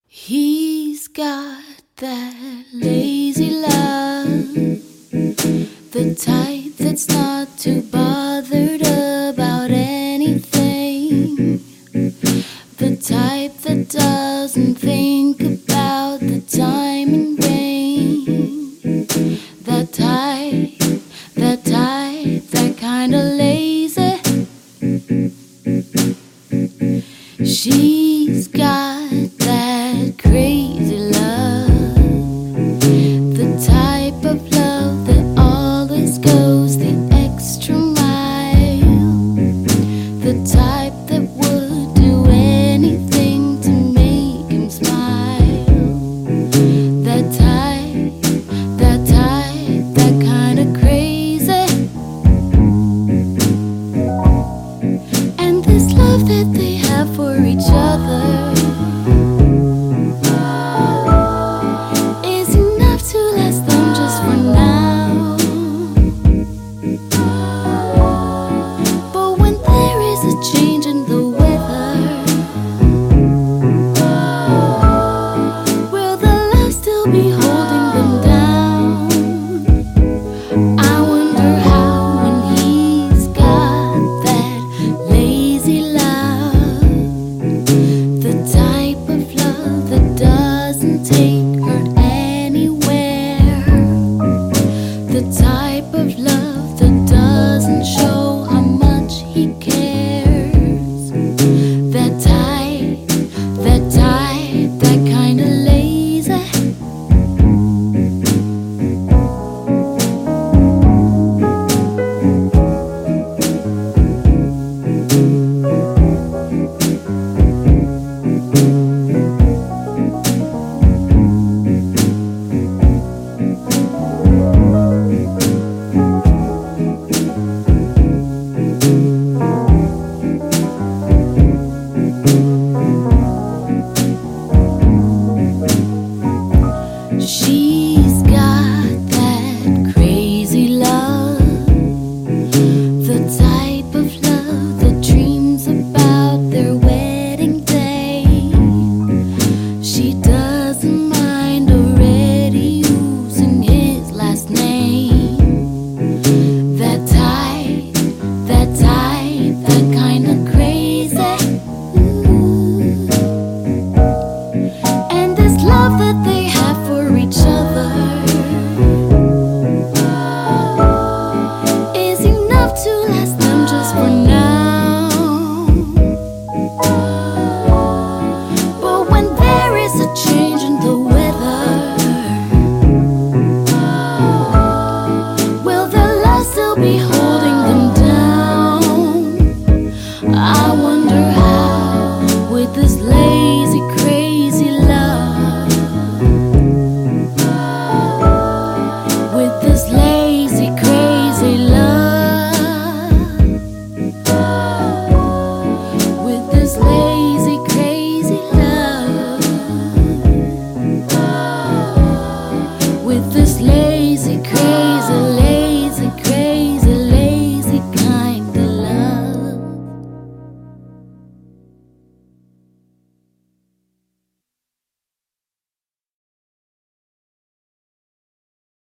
He's got that lazy love, the type that's not too bothered about anything, the type that doesn't think about the time and rain, that type, that kind of lazy. She's got that crazy love, the type of love that always goes the extra mile, the type that would do anything to make him smile, that type, that kind of crazy. And this love that they have for each other is enough to last them just for now. But when there is a change in the weather, will the love still be holding them down? I wonder how, when he's got that lazy love, the type of love that doesn't take her anywhere, the type of love that doesn't show how much he cares, that type, that kind of lazy. She's got that crazy love, the type of love that dreams about their wedding day. She doesn't mind already using his last name, that type, that kind of crazy. Ooh. And this love that they have for each other is enough to last them just for now. But when there is a change in the weather, will the love still be holding them down? I